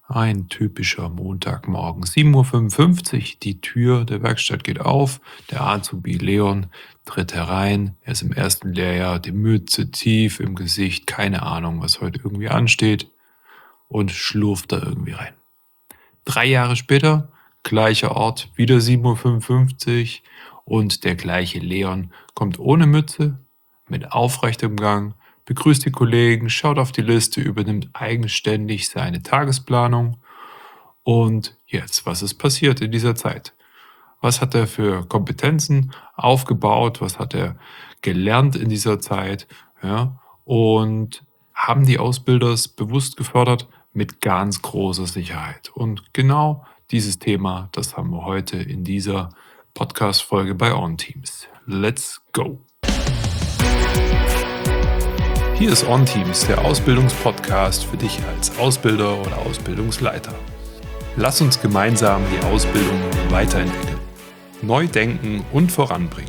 Ein typischer Montagmorgen, 7:55 Uhr, die Tür der Werkstatt geht auf, der Azubi Leon tritt herein, er ist im ersten Lehrjahr, die Mütze tief im Gesicht, keine Ahnung, was heute irgendwie ansteht und schlurft da irgendwie rein. 3 Jahre später, gleicher Ort, wieder 7:55 Uhr und der gleiche Leon kommt ohne Mütze, mit aufrechtem Gang, begrüßt die Kollegen, schaut auf die Liste, übernimmt eigenständig seine Tagesplanung. Und jetzt, was ist passiert in dieser Zeit? Was hat er für Kompetenzen aufgebaut? Was hat er gelernt in dieser Zeit? Ja, und haben die Ausbilder es bewusst gefördert? Mit ganz großer Sicherheit. Und genau dieses Thema, das haben wir heute in dieser Podcast-Folge bei OnTeams. Let's go! Hier ist OnTeams, der Ausbildungspodcast für dich als Ausbilder oder Ausbildungsleiter. Lass uns gemeinsam die Ausbildung weiterentwickeln, neu denken und voranbringen.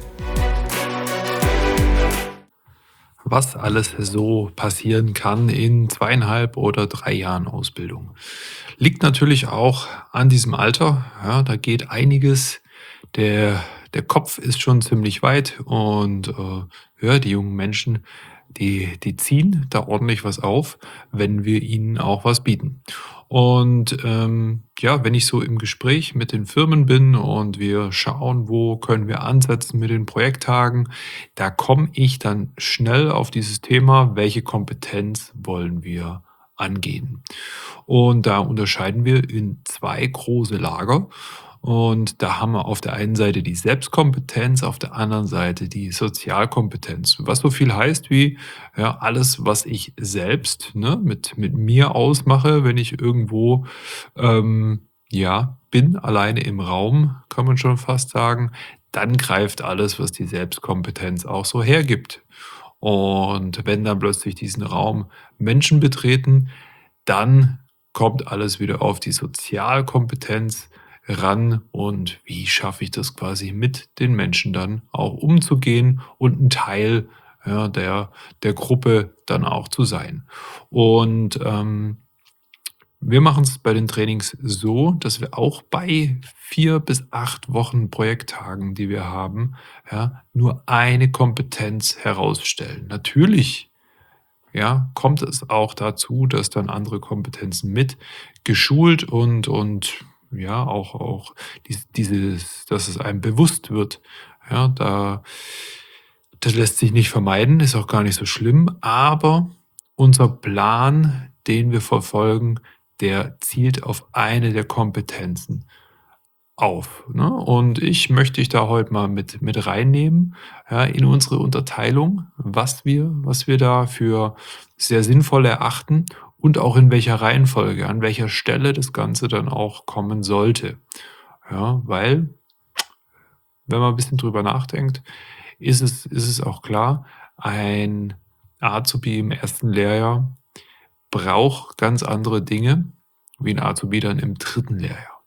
Was alles so passieren kann in 2,5 oder 3 Jahren Ausbildung. Liegt natürlich auch an diesem Alter. Ja, da geht einiges. Der Kopf ist schon ziemlich weit und ja, die jungen Menschen, die ziehen da ordentlich was auf, wenn wir ihnen auch was bieten. Und ja, wenn ich so im Gespräch mit den Firmen bin und wir schauen, wo können wir ansetzen mit den Projekttagen, da komme ich dann schnell auf dieses Thema, welche Kompetenz wollen wir angehen. Und da unterscheiden wir in 2 große Lager. Und da haben wir auf der einen Seite die Selbstkompetenz, auf der anderen Seite die Sozialkompetenz. Was so viel heißt wie, ja, alles, was ich selbst, ne, mit mir ausmache, wenn ich irgendwo ja, bin, alleine im Raum, kann man schon fast sagen, dann greift alles, was die Selbstkompetenz auch so hergibt. Und wenn dann plötzlich diesen Raum Menschen betreten, dann kommt alles wieder auf die Sozialkompetenz ran und wie schaffe ich das quasi mit den Menschen dann auch umzugehen und ein Teil, ja, der Gruppe dann auch zu sein. Und wir machen es bei den Trainings so, dass wir auch bei 4 bis 8 Wochen Projekttagen, die wir haben, ja, nur eine Kompetenz herausstellen. Natürlich, ja, kommt es auch dazu, dass dann andere Kompetenzen mit geschult und ja, auch dass es einem bewusst wird. Ja, das lässt sich nicht vermeiden, ist auch gar nicht so schlimm, aber unser Plan, den wir verfolgen, der zielt auf eine der Kompetenzen auf, ne? Und ich möchte dich da heute mal mit reinnehmen, ja, in unsere Unterteilung, was wir da für sehr sinnvoll erachten und auch in welcher Reihenfolge, an welcher Stelle das Ganze dann auch kommen sollte. Ja, weil, wenn man ein bisschen drüber nachdenkt, ist es auch klar, ein Azubi im ersten Lehrjahr braucht ganz andere Dinge wie ein Azubi dann im dritten Lehrjahr.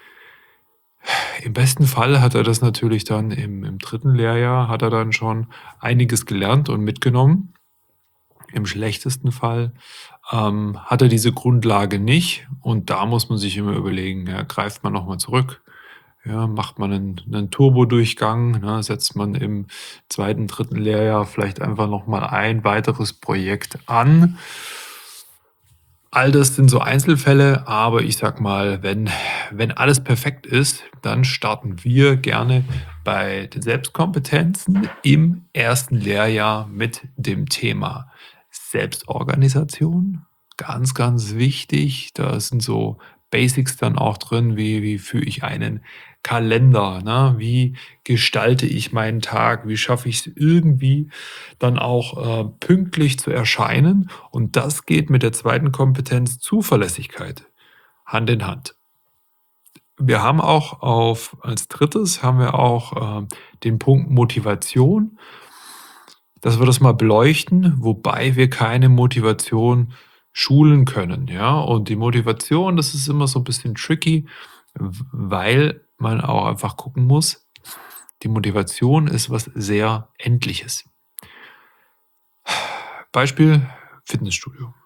Im besten Fall hat er das natürlich dann im dritten Lehrjahr hat er dann schon einiges gelernt und mitgenommen. Im schlechtesten Fall, hat er diese Grundlage nicht und da muss man sich immer überlegen, ja, greift man noch mal zurück, ja, macht man einen Turbodurchgang, ne, setzt man im zweiten, dritten Lehrjahr vielleicht einfach noch mal ein weiteres Projekt an. All das sind so Einzelfälle, aber ich sag mal, wenn alles perfekt ist, dann starten wir gerne bei den Selbstkompetenzen im ersten Lehrjahr mit dem Thema Selbstorganisation. Ganz, ganz wichtig. Da sind so Basics dann auch drin, wie führe ich einen Kalender, ne? Wie gestalte ich meinen Tag? Wie schaffe ich es irgendwie dann auch pünktlich zu erscheinen? Und das geht mit der zweiten Kompetenz Zuverlässigkeit Hand in Hand. Wir haben auch als drittes haben wir auch den Punkt Motivation, dass wir das mal beleuchten, wobei wir keine Motivation schulen können, ja. Und die Motivation, das ist immer so ein bisschen tricky, weil man auch einfach gucken muss, die Motivation ist was sehr Endliches. Beispiel Fitnessstudio.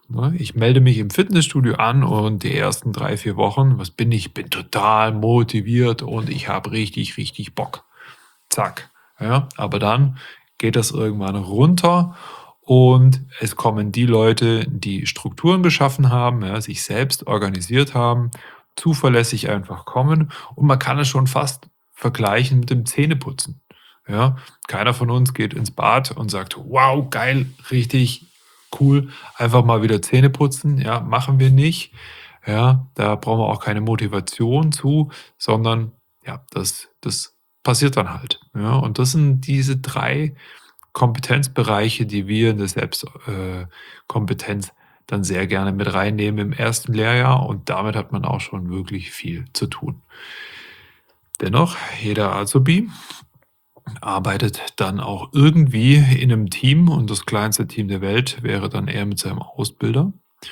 Ne? Ich melde mich im Fitnessstudio an und die ersten 3 4 Wochen, was bin ich? Bin total motiviert und ich habe richtig, richtig Bock. Zack. Ja, aber dann geht das irgendwann runter und es kommen die Leute, die Strukturen geschaffen haben, ja, sich selbst organisiert haben, zuverlässig einfach kommen und man kann es schon fast vergleichen mit dem Zähneputzen. Ja, keiner von uns geht ins Bad und sagt: „Wow, geil, richtig cool, einfach mal wieder Zähne putzen." Ja, machen wir nicht. Ja, da brauchen wir auch keine Motivation zu, sondern ja, das passiert dann halt. Ja, und das sind diese 3 Kompetenzbereiche, die wir in der Selbstkompetenz Kompetenz dann sehr gerne mit reinnehmen im ersten Lehrjahr und damit hat man auch schon wirklich viel zu tun. Dennoch, jeder Azubi arbeitet dann auch irgendwie in einem Team und das kleinste Team der Welt wäre dann er mit seinem Ausbilder.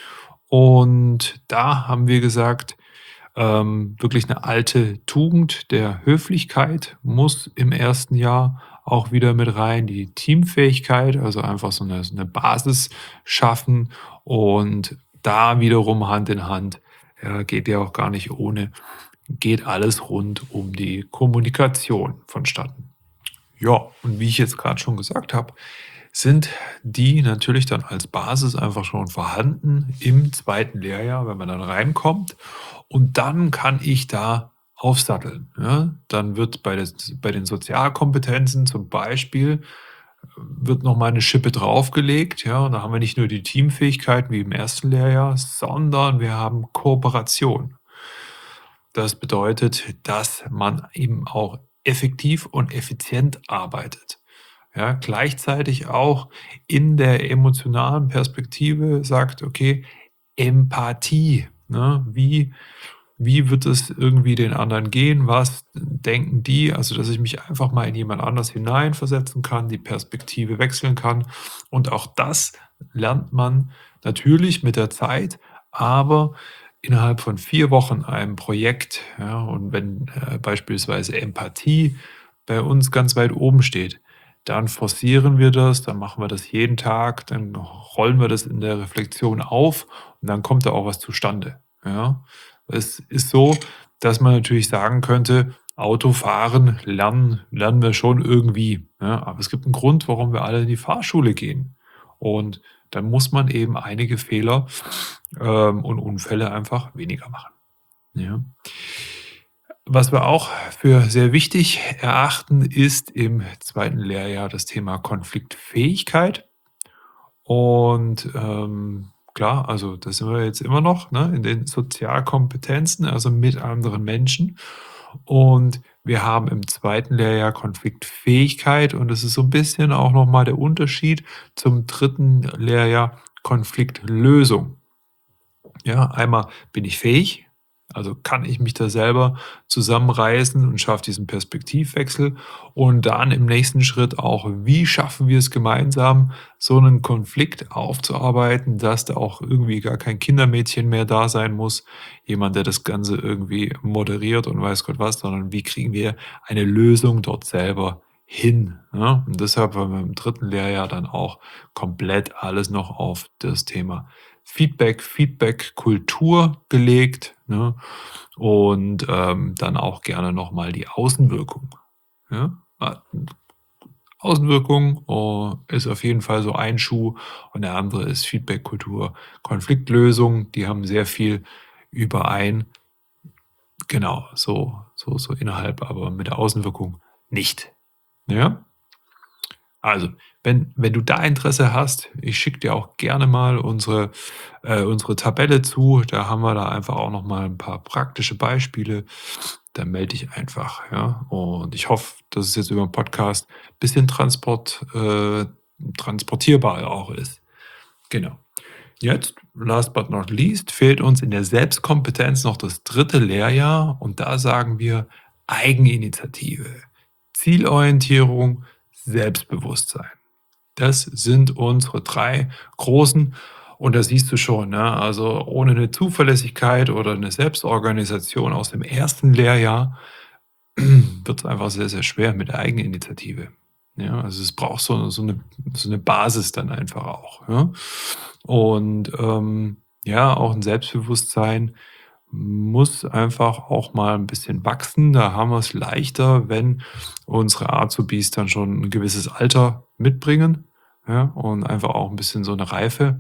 Und da haben wir gesagt, wirklich eine alte Tugend der Höflichkeit muss im ersten Jahr auch wieder mit rein, die Teamfähigkeit, also einfach so 'ne Basis schaffen und da wiederum Hand in Hand, ja, geht ja auch gar nicht ohne, geht alles rund um die Kommunikation vonstatten. Ja, und wie ich jetzt gerade schon gesagt habe, sind die natürlich dann als Basis einfach schon vorhanden im zweiten Lehrjahr, wenn man dann reinkommt. Und dann kann ich da aufsatteln, ja? Dann wird bei den Sozialkompetenzen zum Beispiel wird noch mal 'ne Schippe draufgelegt, ja? Und da haben wir nicht nur die Teamfähigkeiten wie im ersten Lehrjahr, sondern wir haben Kooperation. Das bedeutet, dass man eben auch effektiv und effizient arbeitet. Ja, gleichzeitig auch in der emotionalen Perspektive sagt: „Okay, Empathie, ne? Wie wird es irgendwie den anderen gehen? Was denken die?" Also, dass ich mich einfach mal in jemand anders hineinversetzen kann, die Perspektive wechseln kann. Und auch das lernt man natürlich mit der Zeit, aber innerhalb von 4 Wochen einem Projekt, ja, und wenn, beispielsweise Empathie bei uns ganz weit oben steht, dann forcieren wir das, dann machen wir das jeden Tag, dann rollen wir das in der Reflexion auf und dann kommt da auch was zustande, ja? Es ist so, dass man natürlich sagen könnte, Autofahren lernen wir schon irgendwie, ja, aber es gibt einen Grund, warum wir alle in die Fahrschule gehen. Und dann muss man eben einige Fehler, und Unfälle einfach weniger machen, ja. Was wir auch für sehr wichtig erachten, ist im zweiten Lehrjahr das Thema Konfliktfähigkeit. Und, klar, also da sind wir jetzt immer noch, ne, in den Sozialkompetenzen, also mit anderen Menschen. Und wir haben im zweiten Lehrjahr Konfliktfähigkeit und das ist so ein bisschen auch noch mal der Unterschied zum dritten Lehrjahr Konfliktlösung. Ja, einmal bin ich fähig, also kann ich mich da selber zusammenreißen und schaffe diesen Perspektivwechsel. Und dann im nächsten Schritt auch, wie schaffen wir es gemeinsam, so einen Konflikt aufzuarbeiten, dass da auch irgendwie gar kein Kindermädchen mehr da sein muss, jemand, der das Ganze irgendwie moderiert und weiß Gott was, sondern wie kriegen wir eine Lösung dort selber hin. Ne? Und deshalb haben wir im dritten Lehrjahr dann auch komplett alles noch auf das Thema Feedback-Kultur gelegt, ne? Und, dann auch gerne noch mal die Außenwirkung, ja? Außenwirkung, ist auf jeden Fall so ein Schuh und der andere ist Feedback-Kultur, Konfliktlösung. Die haben sehr viel überein. Genau, so innerhalb, aber mit der Außenwirkung nicht, ja? Also, wenn du da Interesse hast, ich schicke dir auch gerne mal unsere Tabelle zu. Da haben wir da einfach auch noch mal 'n paar praktische Beispiele. Dann melde dich einfach, ja? Und ich hoffe, dass es jetzt über 'n Podcast bisschen transportierbar auch ist. Genau. Jetzt, last but not least, fehlt uns in der Selbstkompetenz noch das dritte Lehrjahr und da sagen wir Eigeninitiative, Zielorientierung, Selbstbewusstsein. Das sind unsere 3 großen und da siehst du schon, ne, also ohne eine Zuverlässigkeit oder eine Selbstorganisation aus dem ersten Lehrjahr wird es einfach sehr, sehr schwer mit der Eigeninitiative. Ja, also es braucht so eine Basis dann einfach auch, ja? Und, ja, auch ein Selbstbewusstsein muss einfach auch mal ein bisschen wachsen. Da haben wir es leichter, wenn unsere Azubis dann schon ein gewisses Alter mitbringen, ja, und einfach auch ein bisschen so eine Reife.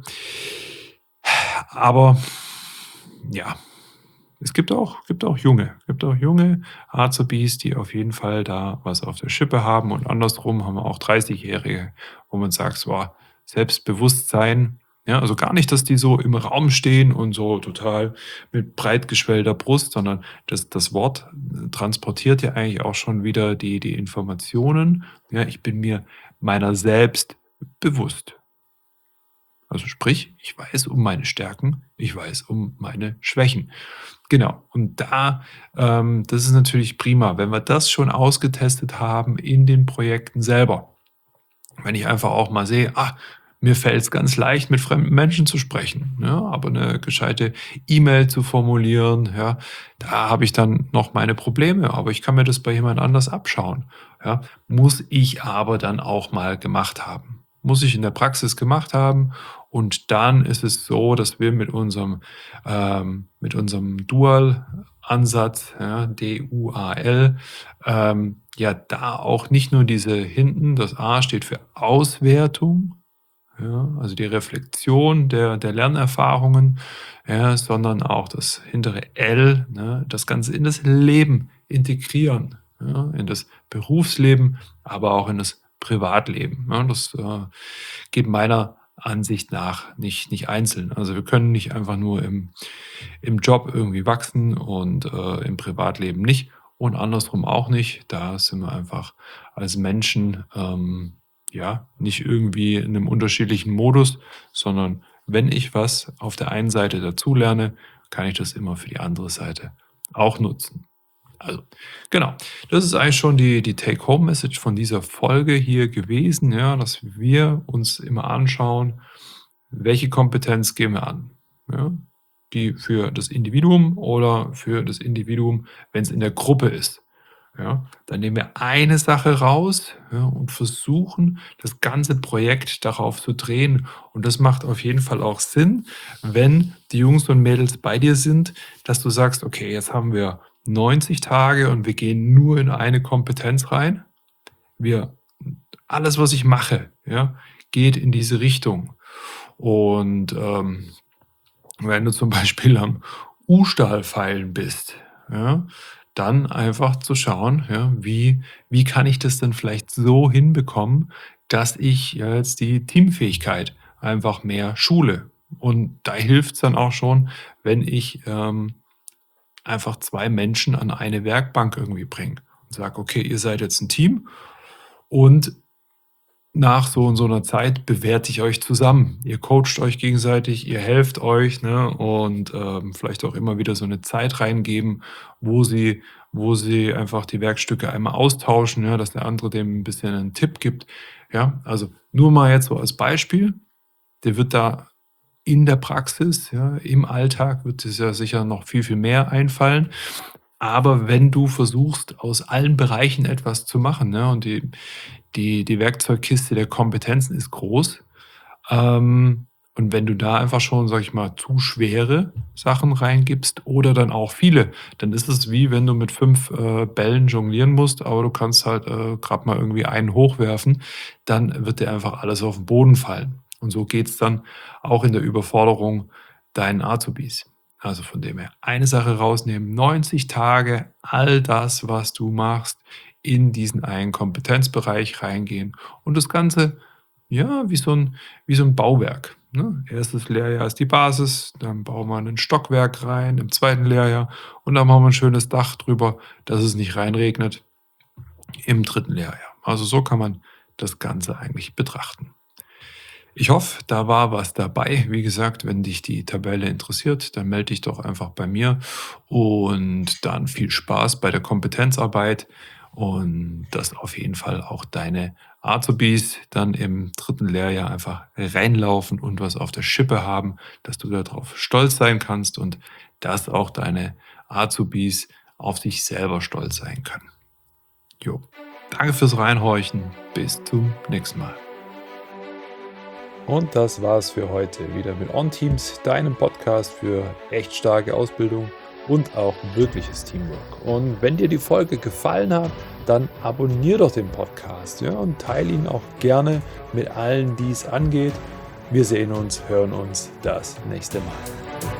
Aber ja, es gibt auch junge Azubis, die auf jeden Fall da was auf der Schippe haben, und andersrum haben wir auch 30-Jährige, wo man sagt, so, Selbstbewusstsein, ja, also gar nicht, dass die so im Raum stehen und so total mit breit geschwellter Brust, sondern das Wort transportiert ja eigentlich auch schon wieder die Informationen. Ja, ich bin mir meiner selbst bewusst. Also sprich, ich weiß um meine Stärken, ich weiß um meine Schwächen. Genau. Und das ist natürlich prima, wenn wir das schon ausgetestet haben in den Projekten selber. Wenn ich einfach auch mal sehe, mir fällt es ganz leicht, mit fremden Menschen zu sprechen, ja, aber eine gescheite E-Mail zu formulieren, ja, da habe ich dann noch meine Probleme, aber ich kann mir das bei jemand anders abschauen, ja. Muss ich aber dann auch mal gemacht haben. Muss ich in der Praxis gemacht haben, und dann ist es so, dass wir mit unserem Dual-Ansatz, ja, DUAL, ja, da auch nicht nur diese hinten, das A steht für Auswertung, ja, also die Reflexion der Lernerfahrungen, ja, sondern auch das hintere L, ne, das Ganze in das Leben integrieren, ja, in das Berufsleben, aber auch in das Privatleben. Ja, das geht meiner Ansicht nach nicht einzeln. Also wir können nicht einfach nur im Job irgendwie wachsen und im Privatleben nicht, und andersrum auch nicht. Da sind wir einfach als Menschen, ja, nicht irgendwie in einem unterschiedlichen Modus, sondern wenn ich was auf der einen Seite dazulerne, kann ich das immer für die andere Seite auch nutzen. Also, genau. Das ist eigentlich schon die Take-Home-Message von dieser Folge hier gewesen, ja, dass wir uns immer anschauen, welche Kompetenz gehen wir an, ja? Die für das Individuum oder für das Individuum, wenn es in der Gruppe ist, ja? Dann nehmen wir eine Sache raus, ja, und versuchen, das ganze Projekt darauf zu drehen. Und das macht auf jeden Fall auch Sinn, wenn die Jungs und Mädels bei dir sind, dass du sagst: „Okay, jetzt haben wir 90 Tage und wir gehen nur in eine Kompetenz rein. Wir Alles, was ich mache, ja, geht in diese Richtung.“ Und, wenn du zum Beispiel am U-Stahl feilen bist, ja, dann einfach zu schauen, ja, wie kann ich das denn vielleicht so hinbekommen, dass ich ja jetzt die Teamfähigkeit einfach mehr schule. Und da hilft's dann auch schon, wenn ich, einfach 2 Menschen an eine Werkbank irgendwie bringe und sage: „Okay, ihr seid jetzt ein Team, und nach so und so einer Zeit bewerte ich euch zusammen. Ihr coacht euch gegenseitig, ihr helft euch, ne, und, vielleicht auch immer wieder so eine Zeit reingeben, wo sie einfach die Werkstücke einmal austauschen, ja, dass der andere dem ein bisschen einen Tipp gibt. Ja, also nur mal jetzt so als Beispiel. Der wird da in der Praxis, ja, im Alltag wird es ja sicher noch viel, viel mehr einfallen. Aber wenn du versuchst, aus allen Bereichen etwas zu machen, ne, und die Werkzeugkiste der Kompetenzen ist groß. Und wenn du da einfach schon, sage ich mal, zu schwere Sachen reingibst oder dann auch viele, dann ist es wie wenn du mit 5 Bällen jonglieren musst, aber du kannst halt, grad mal irgendwie einen hochwerfen, dann wird dir einfach alles auf den Boden fallen. Und so geht's dann auch in der Überforderung deinen Azubis. Also von dem her, eine Sache rausnehmen, 90 Tage, all das, was du machst, in diesen einen Kompetenzbereich reingehen und das Ganze, ja, wie so ein Bauwerk, ne? 1. Lehrjahr ist die Basis, dann bauen wir ein Stockwerk rein im zweiten Lehrjahr, und dann machen wir ein schönes Dach drüber, dass es nicht reinregnet im dritten Lehrjahr. Also, so kann man das Ganze eigentlich betrachten. Ich hoffe, da war was dabei. Wie gesagt, wenn dich die Tabelle interessiert, dann melde dich doch einfach bei mir, und dann viel Spaß bei der Kompetenzarbeit, und dass auf jeden Fall auch deine Azubis dann im dritten Lehrjahr einfach reinlaufen und was auf der Schippe haben, dass du darauf stolz sein kannst und dass auch deine Azubis auf sich selber stolz sein können. Jo. Danke fürs Reinhorchen. Bis zum nächsten Mal. Und das war's für heute wieder mit OnTeams, deinem Podcast für echt starke Ausbildung und auch wirkliches Teamwork. Und wenn dir die Folge gefallen hat, dann abonnier doch den Podcast, ja, und teile ihn auch gerne mit allen, die es angeht. Wir sehen uns, hören uns das nächste Mal.